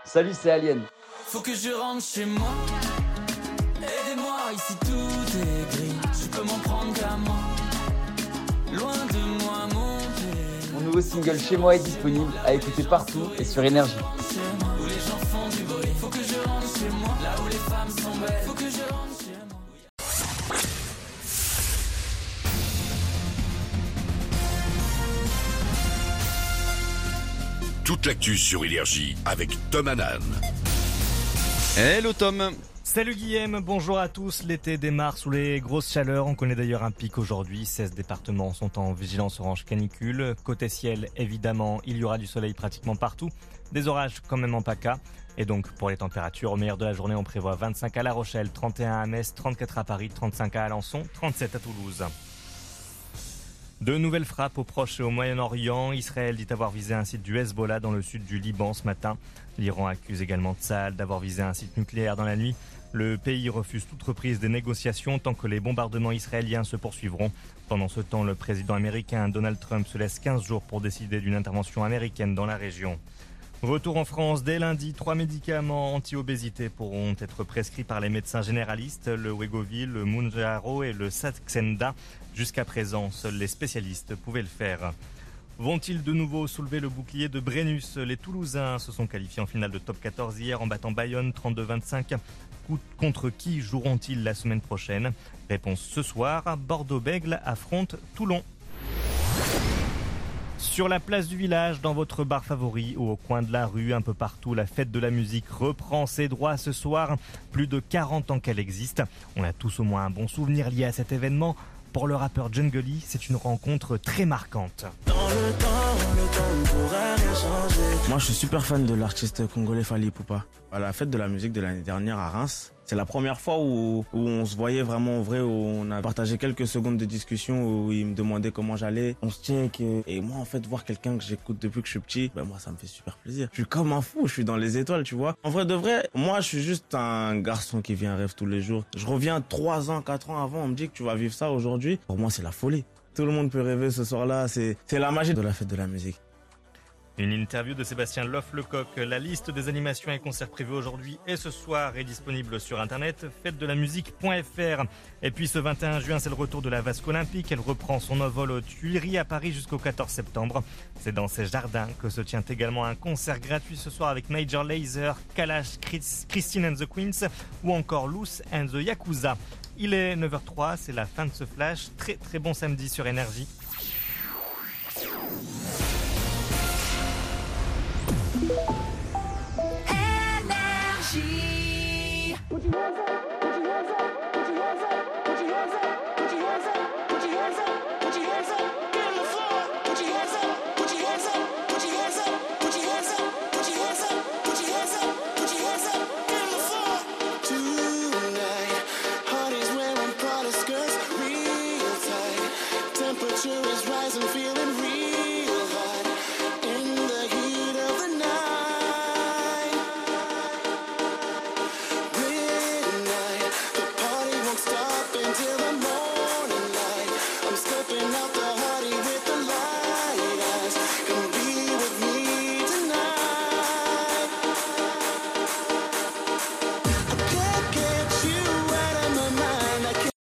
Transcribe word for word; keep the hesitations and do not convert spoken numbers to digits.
Salut, c'est Alien. Faut que je rentre chez moi. Aidez-moi, ici tout est gris. Je peux m'en prendre qu'à moi. Loin de moi, mon pays. Mon nouveau single Chez moi est disponible à écouter partout et sur Énergie. Où les gens font du bruit. Faut que je rentre chez moi. Là où les femmes sont belles. Faut que je rentre chez moi. Toute l'actu sur Énergie avec Tom Hanan. Hello Tom. Salut Guillaume, bonjour à tous. L'été démarre sous les grosses chaleurs. On connaît d'ailleurs un pic aujourd'hui. seize départements sont en vigilance orange canicule. Côté ciel, évidemment, il y aura du soleil pratiquement partout. Des orages quand même en P A C A. Et donc pour les températures, au meilleur de la journée, on prévoit vingt-cinq à La Rochelle, trente et un à Metz, trente-quatre à Paris, trente-cinq à Alençon, trente-sept à Toulouse. De nouvelles frappes au Proche et au Moyen-Orient. Israël dit avoir visé un site du Hezbollah dans le sud du Liban ce matin. L'Iran accuse également Tsahal d'avoir visé un site nucléaire dans la nuit. Le pays refuse toute reprise des négociations tant que les bombardements israéliens se poursuivront. Pendant ce temps, le président américain Donald Trump se laisse quinze jours pour décider d'une intervention américaine dans la région. Retour en France dès lundi, trois médicaments anti-obésité pourront être prescrits par les médecins généralistes, le Wegovy, le Mounjaro et le Saxenda. Jusqu'à présent, seuls les spécialistes pouvaient le faire. Vont-ils de nouveau soulever le bouclier de Brennus ? Les Toulousains se sont qualifiés en finale de top quatorze hier en battant Bayonne trente-deux vingt-cinq. Contre qui joueront-ils la semaine prochaine ? Réponse ce soir, Bordeaux-Bègles affronte Toulon. Sur la place du village, dans votre bar favori ou au coin de la rue, un peu partout, la fête de la musique reprend ses droits ce soir. Plus de quarante ans qu'elle existe. On a tous au moins un bon souvenir lié à cet événement. Pour le rappeur Jungly, c'est une rencontre très marquante. Dans le temps, le temps ne pourra rien changer. Moi, je suis super fan de l'artiste congolais Fally Ipupa. À la fête de la musique de l'année dernière à Reims, c'est la première fois où, où on se voyait vraiment en vrai, où on a partagé quelques secondes de discussion, où il me demandait comment j'allais, on se check. Et moi, en fait, voir quelqu'un que j'écoute depuis que je suis petit, ben moi, ça me fait super plaisir. Je suis comme un fou, je suis dans les étoiles, tu vois. En vrai de vrai, moi, je suis juste un garçon qui vit un rêve tous les jours. Je reviens trois ans, quatre ans avant, on me dit que tu vas vivre ça aujourd'hui. Pour moi, c'est la folie. Tout le monde peut rêver ce soir-là, c'est, c'est la magie de la fête de la musique. Une interview de Sébastien Loff-Lecoq. La liste des animations et concerts prévus aujourd'hui et ce soir est disponible sur internet fête de la musique point f r. Et puis ce vingt et un juin, c'est le retour de la Vasque Olympique. Elle reprend son envol aux Tuileries à Paris jusqu'au quatorze septembre. C'est dans ces jardins que se tient également un concert gratuit ce soir avec Major Lazer, Kalash, Chris, Christine and the Queens ou encore Loose and the Yakuza. Il est neuf heures zéro trois, c'est la fin de ce flash. Très très bon samedi sur Énergie. Énergie. Put your hands up, put your hands up, put your hands up, put your hands up, put your hands up, put your hands up, put your hands up, get on the floor, put your hands up, put your hands up, put your hands up, put your hands up, put your hands up, put your hands up, put your hands up, get on the floor. Tonight, heart is wearing Prada skirts, real tight. Temperature is rising, feeling real hot. In the heat of the night. Midnight, the party won't stop until the morning light. I'm stepping out the